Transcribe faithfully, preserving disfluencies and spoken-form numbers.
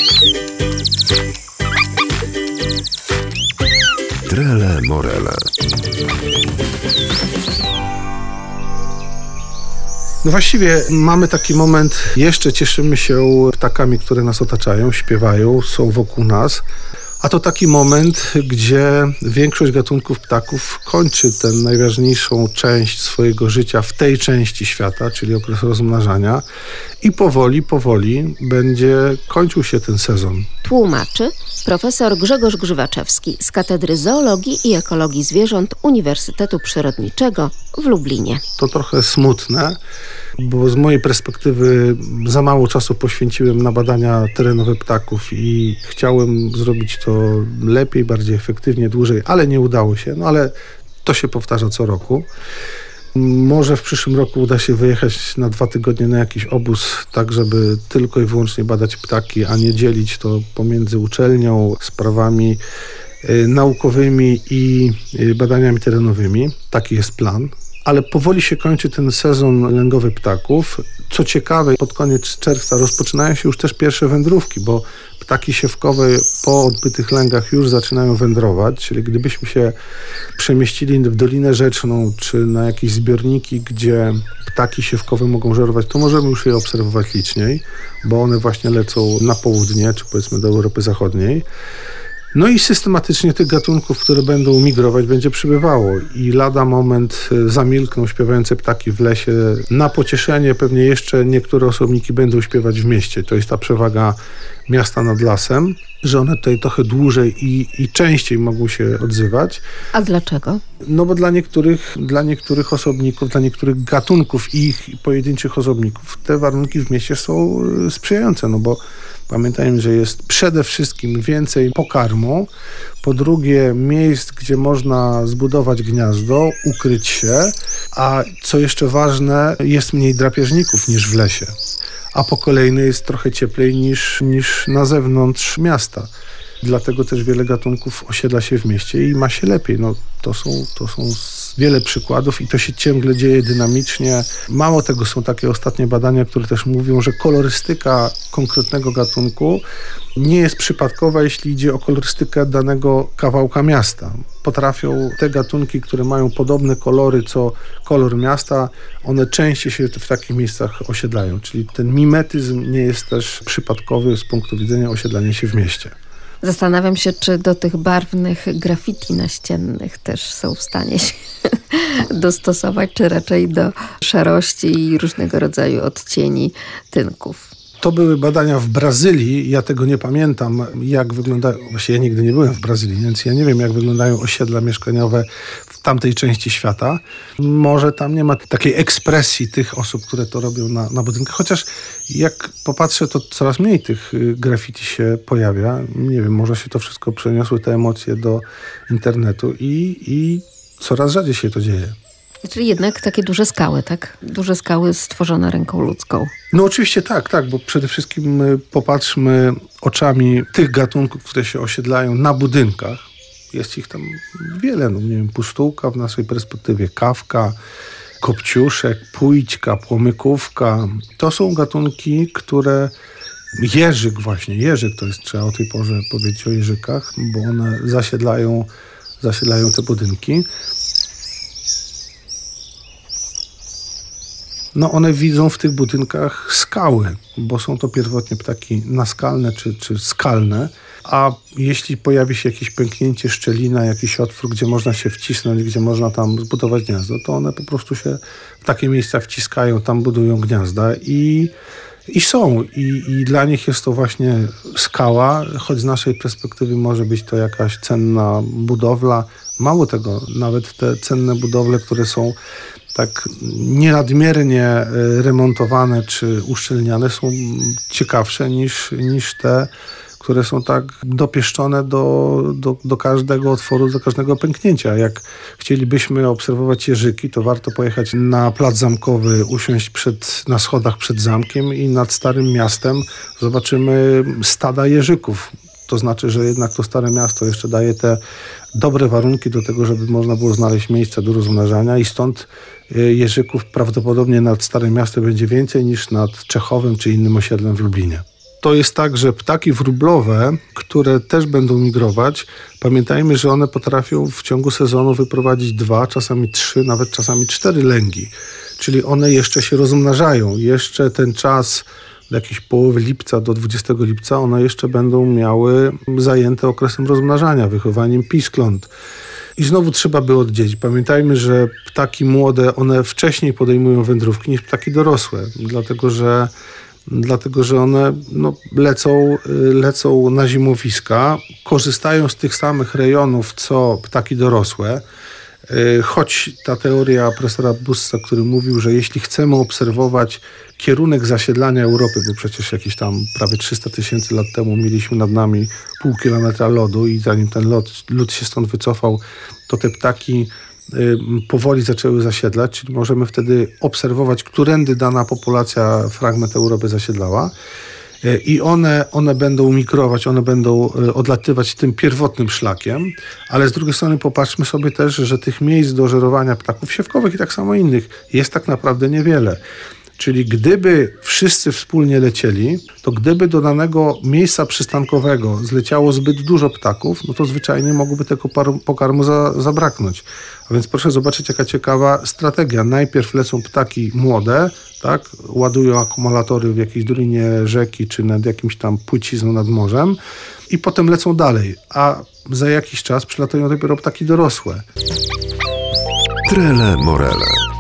Trele Morele. No właściwie mamy taki moment, jeszcze cieszymy się ptakami, które nas otaczają, śpiewają, są wokół nas. A to taki moment, gdzie większość gatunków ptaków kończy tę najważniejszą część swojego życia w tej części świata, czyli okres rozmnażania, i powoli, powoli będzie kończył się ten sezon. Tłumaczy profesor Grzegorz Grzywaczewski z Katedry Zoologii i Ekologii Zwierząt Uniwersytetu Przyrodniczego w Lublinie. To trochę smutne, bo z mojej perspektywy za mało czasu poświęciłem na badania terenowe ptaków i chciałem zrobić to lepiej, bardziej efektywnie, dłużej, ale nie udało się. No ale to się powtarza co roku. Może w przyszłym roku uda się wyjechać na dwa tygodnie na jakiś obóz, tak żeby tylko i wyłącznie badać ptaki, a nie dzielić to pomiędzy uczelnią, sprawami y, naukowymi i y, badaniami terenowymi. Taki jest plan. Ale powoli się kończy ten sezon lęgowy ptaków. Co ciekawe, pod koniec czerwca rozpoczynają się już też pierwsze wędrówki, bo ptaki siewkowe po odbytych lęgach już zaczynają wędrować, czyli gdybyśmy się przemieścili w Dolinę Rzeczną czy na jakieś zbiorniki, gdzie ptaki siewkowe mogą żerować, to możemy już je obserwować liczniej, bo one właśnie lecą na południe, czy powiedzmy do Europy Zachodniej. No i systematycznie tych gatunków, które będą migrować, będzie przybywało i lada moment zamilkną śpiewające ptaki w lesie. Na pocieszenie pewnie jeszcze niektóre osobniki będą śpiewać w mieście. To jest ta przewaga miasta nad lasem, że one tutaj trochę dłużej i, i częściej mogą się odzywać. A dlaczego? No bo dla niektórych, dla niektórych osobników, dla niektórych gatunków i ich pojedynczych osobników te warunki w mieście są sprzyjające, no bo pamiętajmy, że jest przede wszystkim więcej pokarmu, po drugie miejsc, gdzie można zbudować gniazdo, ukryć się, a co jeszcze ważne, jest mniej drapieżników niż w lesie, a po kolejne jest trochę cieplej niż, niż na zewnątrz miasta. Dlatego też wiele gatunków osiedla się w mieście i ma się lepiej. No, to są, to są wiele przykładów i to się ciągle dzieje dynamicznie. Mało tego, są takie ostatnie badania, które też mówią, że kolorystyka konkretnego gatunku nie jest przypadkowa, jeśli idzie o kolorystykę danego kawałka miasta. Potrafią te gatunki, które mają podobne kolory co kolor miasta, one częściej się w takich miejscach osiedlają. Czyli ten mimetyzm nie jest też przypadkowy z punktu widzenia osiedlania się w mieście. Zastanawiam się, czy do tych barwnych graffiti naściennych też są w stanie się dostosować, czy raczej do szarości i różnego rodzaju odcieni tynków. To były badania w Brazylii, ja tego nie pamiętam, jak wyglądają, właściwie ja nigdy nie byłem w Brazylii, więc ja nie wiem, jak wyglądają osiedla mieszkaniowe w tamtej części świata. Może tam nie ma takiej ekspresji tych osób, które to robią na, na budynkach, chociaż jak popatrzę, to coraz mniej tych graffiti się pojawia. Nie wiem, może się to wszystko przeniosły, te emocje do internetu i, i coraz rzadziej się to dzieje. Czyli jednak takie duże skały, tak? Duże skały stworzone ręką ludzką. No oczywiście tak, tak, bo przede wszystkim popatrzmy oczami tych gatunków, które się osiedlają na budynkach. Jest ich tam wiele, no nie wiem, pustułka w naszej perspektywie, kawka, kopciuszek, pójdźka, płomykówka. To są gatunki, które... Jeżyk właśnie, jeżyk to jest, trzeba o tej porze powiedzieć o jeżykach, bo one zasiedlają, zasiedlają te budynki. No one widzą w tych budynkach skały, bo są to pierwotnie ptaki naskalne czy, czy skalne, a jeśli pojawi się jakieś pęknięcie, szczelina, jakiś otwór, gdzie można się wcisnąć, gdzie można tam zbudować gniazdo, to one po prostu się w takie miejsca wciskają, tam budują gniazda i, i są. I, I dla nich jest to właśnie skała, choć z naszej perspektywy może być to jakaś cenna budowla. Mało tego, nawet te cenne budowle, które są tak nienadmiernie remontowane czy uszczelniane, są ciekawsze niż, niż te, które są tak dopieszczone do, do, do każdego otworu, do każdego pęknięcia. Jak chcielibyśmy obserwować jeżyki, to warto pojechać na plac zamkowy, usiąść przed, na schodach przed zamkiem i nad Starym Miastem zobaczymy stada jeżyków. To znaczy, że jednak to Stare Miasto jeszcze daje te dobre warunki do tego, żeby można było znaleźć miejsca do rozmnażania i stąd jeżyków prawdopodobnie nad Starym Miastem będzie więcej niż nad Czechowem czy innym osiedlem w Lublinie. to jest tak, że ptaki wróblowe, które też będą migrować, pamiętajmy, że one potrafią w ciągu sezonu wyprowadzić dwa, czasami trzy, nawet czasami cztery lęgi. Czyli one jeszcze się rozmnażają. Jeszcze ten czas do jakiejś połowy lipca do dwudziestego lipca one jeszcze będą miały zajęte okresem rozmnażania, wychowaniem piskląt. I znowu trzeba by oddzielić. Pamiętajmy, że ptaki młode, one wcześniej podejmują wędrówki niż ptaki dorosłe, dlatego że, dlatego, że one no, lecą, lecą na zimowiska, korzystają z tych samych rejonów, co ptaki dorosłe. Choć ta teoria profesora Bussa, który mówił, że jeśli chcemy obserwować kierunek zasiedlania Europy, bo przecież jakieś tam prawie trzysta tysięcy lat temu mieliśmy nad nami pół kilometra lodu i zanim ten lód, lód się stąd wycofał, to te ptaki y, powoli zaczęły zasiedlać, czyli możemy wtedy obserwować, którędy dana populacja fragment Europy zasiedlała. I one, one będą migrować, one będą odlatywać tym pierwotnym szlakiem, ale z drugiej strony popatrzmy sobie też, że tych miejsc do żerowania ptaków siewkowych i tak samo innych jest tak naprawdę niewiele. Czyli gdyby wszyscy wspólnie lecieli, to gdyby do danego miejsca przystankowego zleciało zbyt dużo ptaków, no to zwyczajnie mogłoby tego pokarmu za, zabraknąć. A więc proszę zobaczyć, jaka ciekawa strategia. Najpierw lecą ptaki młode, tak, ładują akumulatory w jakiejś dolinie rzeki, czy nad jakimś tam płycizną nad morzem i potem lecą dalej, a za jakiś czas przylatują dopiero ptaki dorosłe. Trele Morele.